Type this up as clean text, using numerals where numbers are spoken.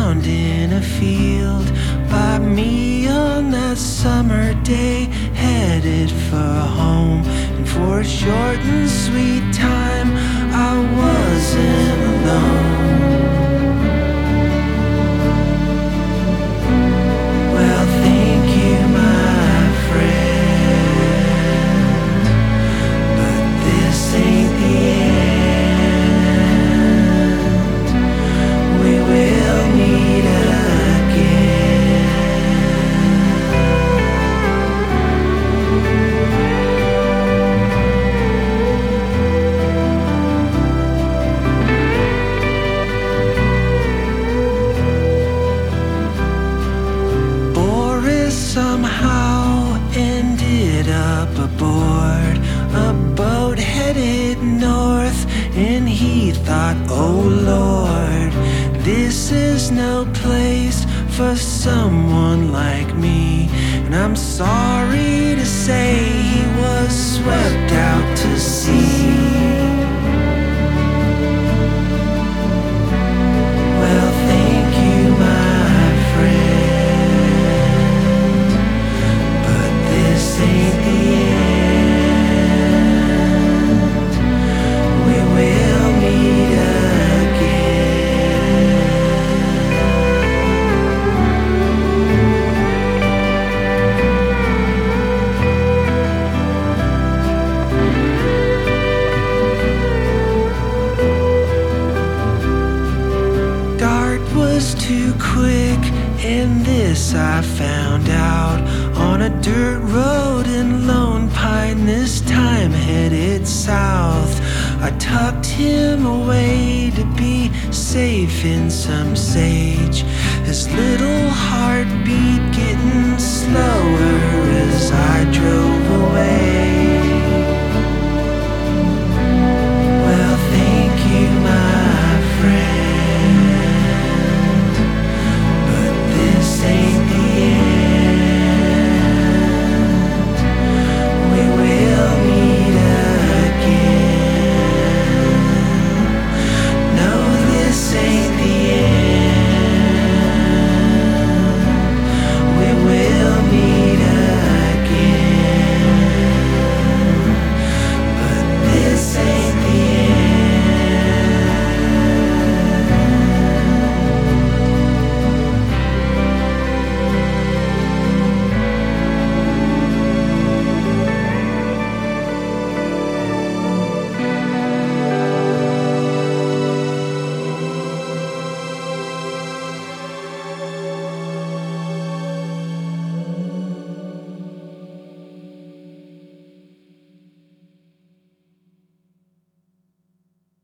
found in a field by me on that summer day, headed for home. And for a short and sweet time I wasn't alone. Well, thank you, my friend, but this ain't the end. We will meet again. Boris somehow ended up aboard a boat headed north, and he thought, oh Lord, this is no place for someone like me. And I'm sorry to say he was swept out to sea. Well, thank you, my friend, but this ain't the end. We will meet again. Dart was too quick, and this I found out on a dirt road in Lone Pine, this time headed south. I tucked him away to be safe in some sage, his little heartbeat getting slower as I drove away.